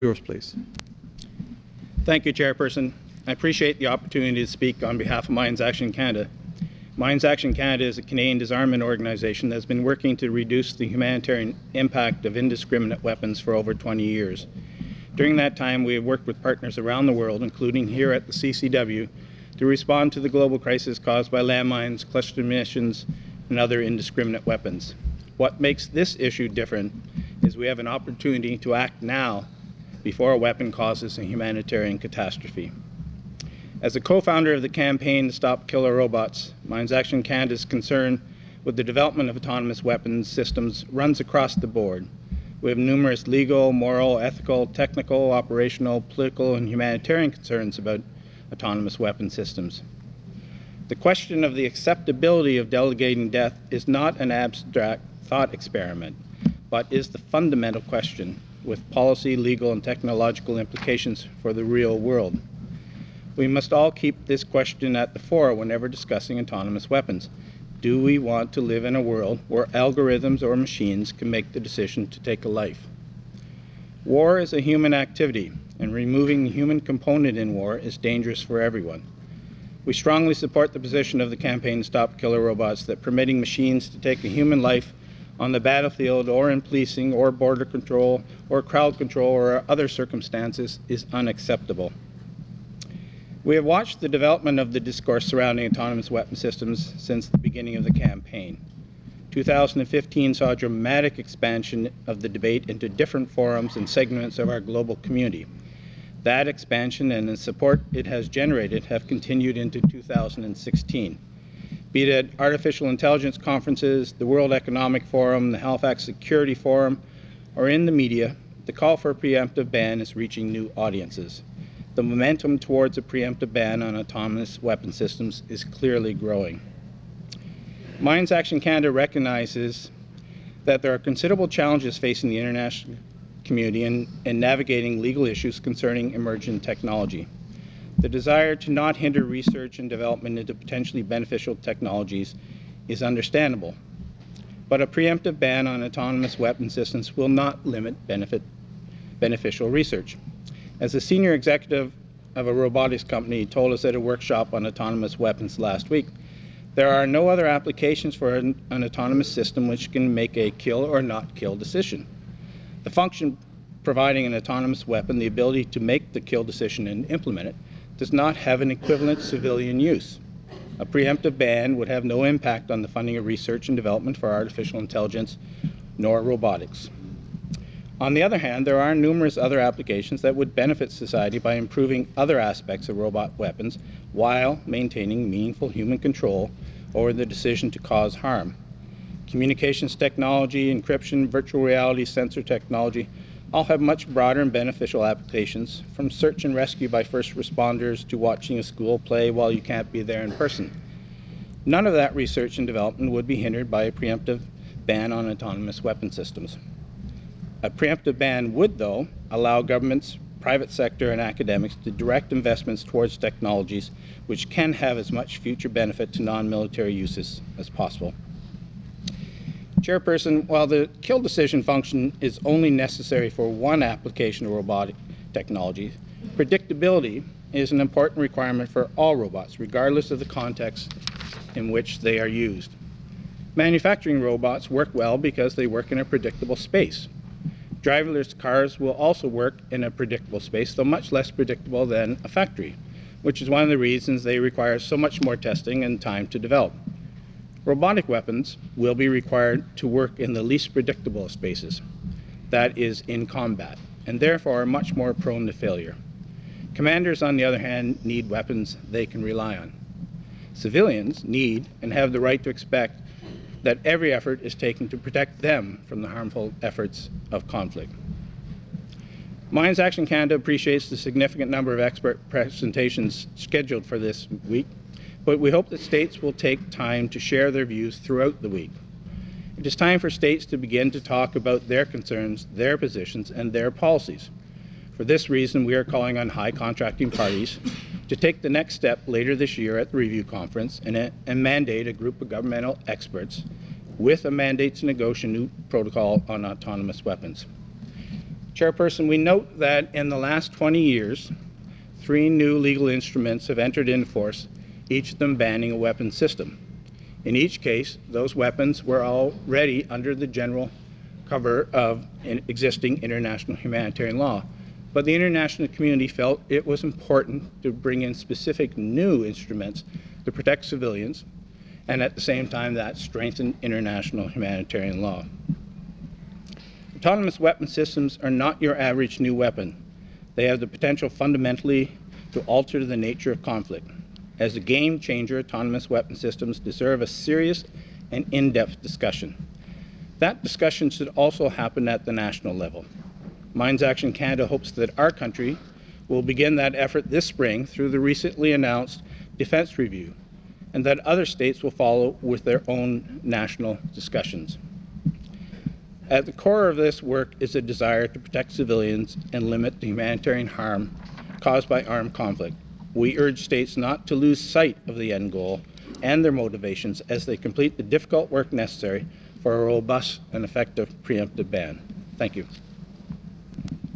Yours, please. Thank you, Chairperson. I appreciate the opportunity to speak on behalf of Mines Action Canada. Mines Action Canada is a Canadian disarmament organization that has been working to reduce the humanitarian impact of indiscriminate weapons for over 20 years. During that time, we have worked with partners around the world, including here at the CCW, to respond to the global crisis caused by landmines, cluster munitions, and other indiscriminate weapons. What makes this issue different is we have an opportunity to act now before a weapon causes a humanitarian catastrophe. As a co-founder of the campaign to stop killer robots, Mines Action Canada's concern with the development of autonomous weapons systems runs across the board. We have numerous legal, moral, ethical, technical, operational, political, and humanitarian concerns about autonomous weapon systems. The question of the acceptability of delegating death is not an abstract thought experiment, but is the fundamental question with policy, legal, and technological implications for the real world. We must all keep this question at the fore whenever discussing autonomous weapons. Do we want to live in a world where algorithms or machines can make the decision to take a life? War is a human activity, and removing the human component in war is dangerous for everyone. We strongly support the position of the campaign to stop killer robots that permitting machines to take a human life on the battlefield or in policing or border control or crowd control or other circumstances is unacceptable. We have watched the development of the discourse surrounding autonomous weapon systems since the beginning of the campaign. 2015 saw a dramatic expansion of the debate into different forums and segments of our global community. That expansion and the support it has generated have continued into 2016. Be it at artificial intelligence conferences, the World Economic Forum, the Halifax Security Forum, or in the media, the call for a preemptive ban is reaching new audiences. The momentum towards a preemptive ban on autonomous weapon systems is clearly growing. Mines Action Canada recognizes that there are considerable challenges facing the international community in navigating legal issues concerning emerging technology. The desire to not hinder research and development into potentially beneficial technologies is understandable, but a preemptive ban on autonomous weapon systems will not limit beneficial research. As a senior executive of a robotics company told us at a workshop on autonomous weapons last week, there are no other applications for an autonomous system which can make a kill or not kill decision. The function providing an autonomous weapon the ability to make the kill decision and implement it does not have an equivalent civilian use. A preemptive ban would have no impact on the funding of research and development for artificial intelligence nor robotics. On the other hand, there are numerous other applications that would benefit society by improving other aspects of robot weapons while maintaining meaningful human control over the decision to cause harm. Communications technology, encryption, virtual reality, sensor technology all have much broader and beneficial applications, from search and rescue by first responders to watching a school play while you can't be there in person. None of that research and development would be hindered by a preemptive ban on autonomous weapon systems. A preemptive ban would, though, allow governments, private sector, and academics to direct investments towards technologies which can have as much future benefit to non-military uses as possible. Chairperson, while the kill decision function is only necessary for one application of robotic technology, predictability is an important requirement for all robots, regardless of the context in which they are used. Manufacturing robots work well because they work in a predictable space. Driverless cars will also work in a predictable space, though much less predictable than a factory, which is one of the reasons they require so much more testing and time to develop. Robotic weapons will be required to work in the least predictable of spaces, that is, in combat, and therefore are much more prone to failure. Commanders, on the other hand, need weapons they can rely on. Civilians need and have the right to expect that every effort is taken to protect them from the harmful efforts of conflict. Mines Action Canada appreciates the significant number of expert presentations scheduled for this week, but we hope that states will take time to share their views throughout the week. It is time for states to begin to talk about their concerns, their positions, and their policies. For this reason, we are calling on high contracting parties to take the next step later this year at the review conference and mandate a group of governmental experts with a mandate to negotiate a new protocol on autonomous weapons. Chairperson, we note that in the last 20 years, 3 new legal instruments have entered into force, each of them banning a weapons system. In each case, those weapons were already under the general cover of existing international humanitarian law. But the international community felt it was important to bring in specific new instruments to protect civilians, and at the same time that strengthen international humanitarian law. Autonomous weapon systems are not your average new weapon. They have the potential fundamentally to alter the nature of conflict. As a game changer, autonomous weapon systems deserve a serious and in-depth discussion. That discussion should also happen at the national level. Mines Action Canada hopes that our country will begin that effort this spring through the recently announced Defence Review, and that other states will follow with their own national discussions. At the core of this work is a desire to protect civilians and limit the humanitarian harm caused by armed conflict. We urge states not to lose sight of the end goal and their motivations as they complete the difficult work necessary for a robust and effective preemptive ban. Thank you.